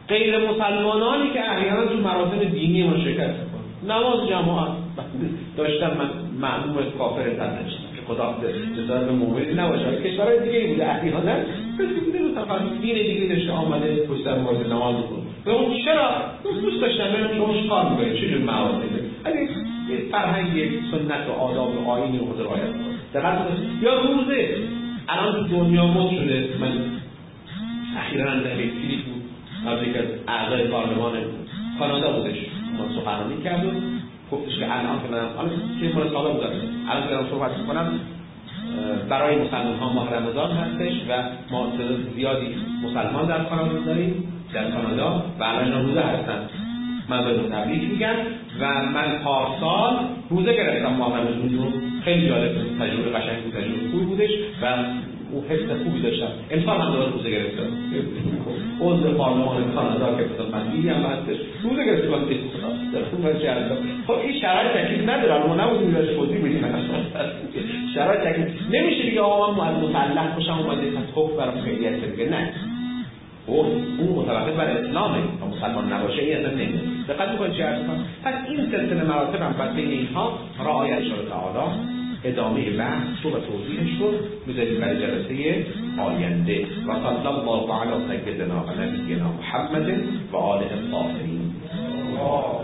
غیر مسلمانانی که احیانا تو مراسم دینی ما شرکت میکنن، نماز جماعت داشتم من معلوم کافر انقدر نشدم که خدا جزای به مومنی نباشه. کشورهای دیگه ای بوده احیانا کسی بوده مثلا دین دیگه داشته آمده پشت سر مورد نماز بکنه، به اون چرا دوست داشتم برم شما کار میکنید چه جور مراسمه، اگه یه فرهنگ یک سنت و آداب و آیینی رو رعایت کنید. دقت کنید. یا روزه الان تو دنیا مد شده، من اخیراً در یک فیلم بود از یک از اعضای پارلمان کانادا بودش، ما سخنرانی کرد و گفتش که الان که من حالا چه مورد سالا بودم الان که دارم صحبت میکنم برای مسلمان ها ماه رمضان هستش و ما تعداد زیادی مسلمان در کانادا داریم در کانادا و الان روزه هستن، من به تبریک میگم و من پارسال روزه گرفتم ماه رمضان رو، خیلی جالب تجربه قشنگ بود، تجربه خوبی بودش و او حس خوبی داشتم. امسال هم دوباره روزه گرفتم، عضو پارلمان کانادا که مثلا من دیدم هستش روزه گرفتم در خون چرا. خب این شرایط تکلیف نداره، ما نبودیم داشت توضیح بدیم شرایط تکلیف نمیشه دیگه آقا من مسلح باشم اومده حکم برام خیلیت دیگه نه، اون اون متوقف بر اسلامه و مسلمان نباشه این اصلا نمیشه. دقت می‌کنید چه عرض کنم؟ پس این سلسله مراتب هم بعد بین اینها رعایت شده تعالی ادامه بحث رو و توضیحش رو می‌ذاریم برای جلسه آینده. و صلی الله علی سیدنا و نبینا محمد و آله الطاهرین.